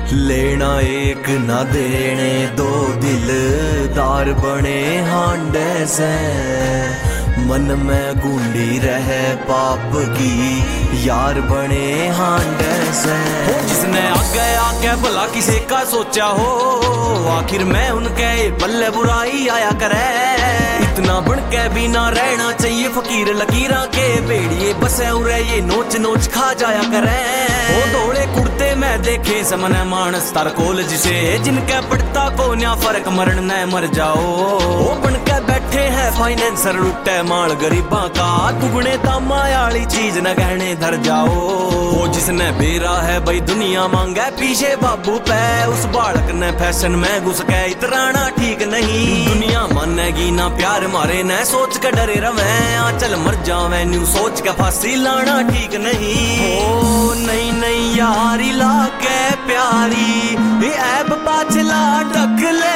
लेना एक ना देने दो, दिलदार बने हांडे से। मन में गुंडी रहे पाप की, यार बने हांडे से। जिसने आगे आके भला किसी का सोचा हो, आखिर में उनके पल्ले बुराई आया करे। इतना बन के भी ना रहना चाहिए फकीर लकीरा के बेड़िए बसे उरे ये नोच नोच खा जाया करे। ओ दौड़े कुर्ते में देखे समने मानस तार कोल जिसे, जिनके पड़ता को न्या फर्क मरण न मर जाओ। ओ बन के बैठे हैं फाइनेंसर लुटे माल गरीबा का, दुगने दामा वाली चीज न गहने धर जाओ। ओ जिसने बेरा है भाई दुनिया मांगे पीछे बाबू पे, उस बालक ने फैशन में घुस के इतराना ठीक नहीं। दुनिया मानेगी ना प्यार मारे न सोच के डरे रवे, आ चल मर जावे न्यू सोच के फांसी लाना ठीक नहीं। ओ नहीं नहीं यारी ला के प्यारी ऐब पाछला ढक ले,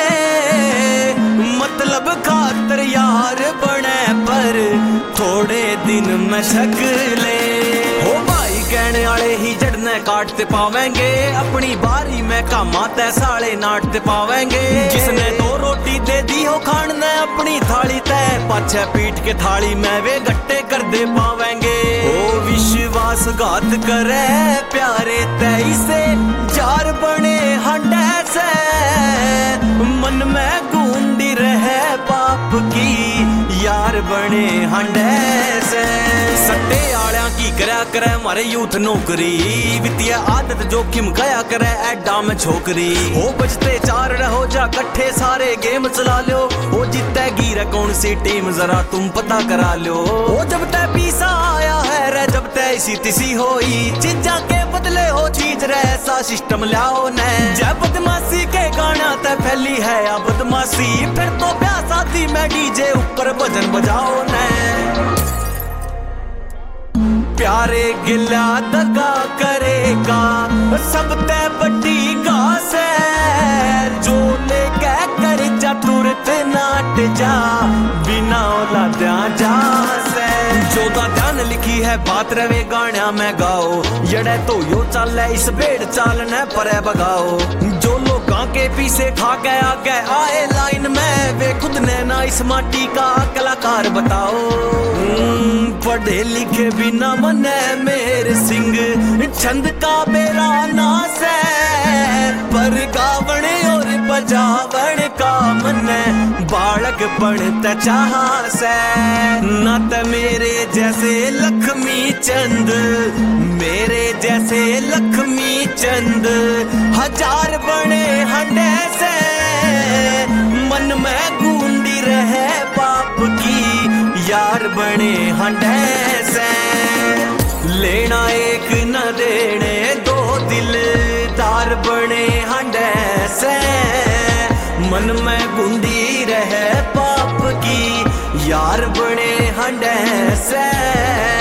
मतलब खातर यार बने पर थोड़े दिन में शकले। हो भाई कहने वाले ही जड़ने काटते पावेंगे, अपनी बारी में कामाते साले नाटते पावेंगे। जिसने दो रोटी दे दी हो खान ने अपनी थाली तय, पाछे पीट के थाली में वे गट्टे कर दे पावेंगे। ओ विश्वासघात करे प्यारे तय से, जार बने हंडे से। मन में गूंदी रहे पाप की, यार बने हंडे से। सट्टे आलिया की करा करे मारे यूथ नौकरी, वित्तीय आदत जोखिम गया करे एडा में छोकरी। हो बजते चार रहो जा कट्ठे सारे गेम चला लो, ओ जीतेगी रे कौन सी टीम जरा तुम पता करा लो। ओ जब तय पीसा आया है रे जब तय इसी तिसी होई, चीजा के बदले हो चीज रे ऐसा सिस्टम लाओ न। जब बदमाशी के गाना तय फैली है या बदमाशी, फिर तो ब्याह शादी में डीजे ऊपर भजन बजाओ न। प्यारे गिला दगा करेगा सब तय बड्डी घास है, जो लेके कर जा तुरत नाट जा बिना औलाद्या जा से। जोदा ध्यान लिखी है बात रवे गाना में गाओ, यड़े तो यो चाल इस बेड़ चालने पर बगाओ। जो लोग के पीछे खा के आगे आए लाइन में, वे खुद ने ना इस माटी का कलाकार बताओ। पढ़े लिखे बिना मने मेरे सिंह, छंद का बेरा नास है, पर गावण और बजावण का मने बालक पढ़ते चाह से। न त मेरे जैसे लक्ष्मी चंद, मेरे जैसे लक्ष्मी चंद हजार बने हंडे से। मन में गूंडी रहे पाप की, यार बने हंडे से। लेना एक न देने दो, दिलदार बने हंडे से। मन में गूंडी रहे पाप की, यार बने हंडे से।